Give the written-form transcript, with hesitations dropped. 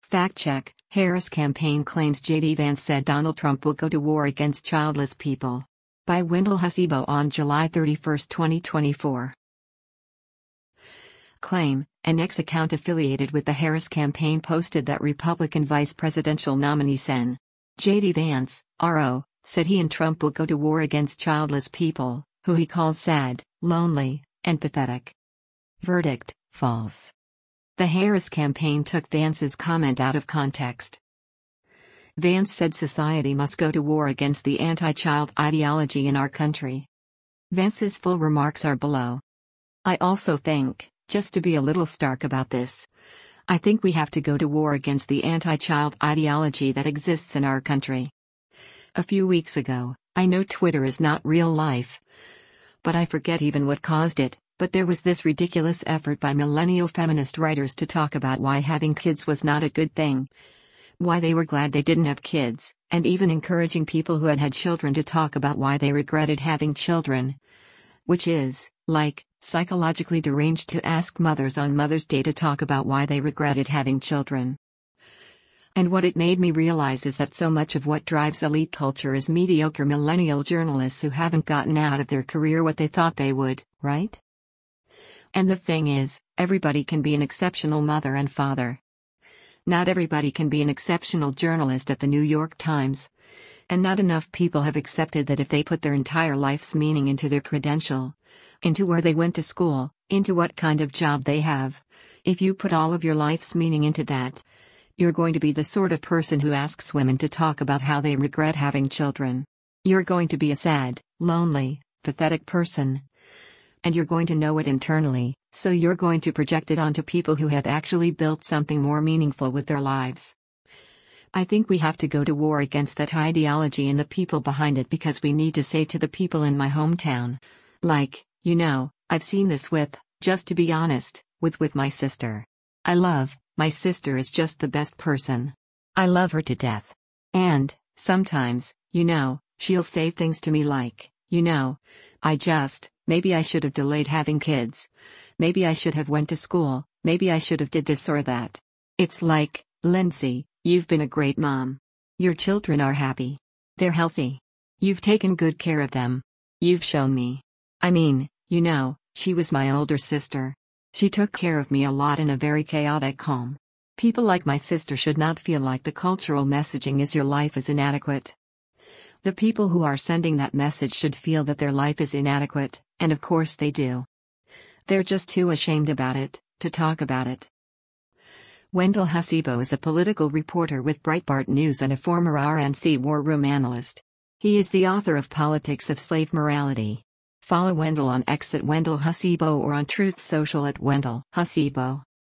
Fact check: Harris campaign claims J.D. Vance said Donald Trump will go to war against childless people. By Wendell Hasibo on July 31, 2024. Claim: an X account affiliated with the Harris campaign posted that Republican vice presidential nominee Sen. J.D. Vance, RO, said he and Trump will go to war against childless people, who he calls sad, lonely, and pathetic. Verdict: false. The Harris campaign took Vance's comment out of context. Vance said society must go to war against the anti-child ideology in our country. Vance's full remarks are below. I also think, just to be a little stark about this, I think we have to go to war against the anti-child ideology that exists in our country. A few weeks ago, I know Twitter is not real life, but I forget even what caused it, but there was this ridiculous effort by millennial feminist writers to talk about why having kids was not a good thing, why they were glad they didn't have kids, and even encouraging people who had had children to talk about why they regretted having children. Which is, like, psychologically deranged to ask mothers on Mother's Day to talk about why they regretted having children. And what it made me realize is that so much of what drives elite culture is mediocre millennial journalists who haven't gotten out of their career what they thought they would, right? And the thing is, everybody can be an exceptional mother and father. Not everybody can be an exceptional journalist at the New York Times. And not enough people have accepted that if they put their entire life's meaning into their credential, into where they went to school, into what kind of job they have, if you put all of your life's meaning into that, you're going to be the sort of person who asks women to talk about how they regret having children. You're going to be a sad, lonely, pathetic person. And you're going to know it internally, so you're going to project it onto people who have actually built something more meaningful with their lives. I think we have to go to war against that ideology and the people behind it, because we need to say to the people in my hometown, like, I've seen this with, just to be honest, with my sister. My sister is just the best person. I love her to death. And, sometimes, she'll say things to me like, maybe I should have delayed having kids. Maybe I should have went to school, maybe I should have did this or that. It's like, Lindsay, you've been a great mom. Your children are happy. They're healthy. You've taken good care of them. You've shown me. She was my older sister. She took care of me a lot in a very chaotic home. People like my sister should not feel like the cultural messaging is your life is inadequate. The people who are sending that message should feel that their life is inadequate, and of course they do. They're just too ashamed about it, to talk about it. Wendell Hasibo is a political reporter with Breitbart News and a former RNC war room analyst. He is the author of Politics of Slave Morality. Follow Wendell on X at Wendell Hasibo or on Truth Social at Wendell Hasibo.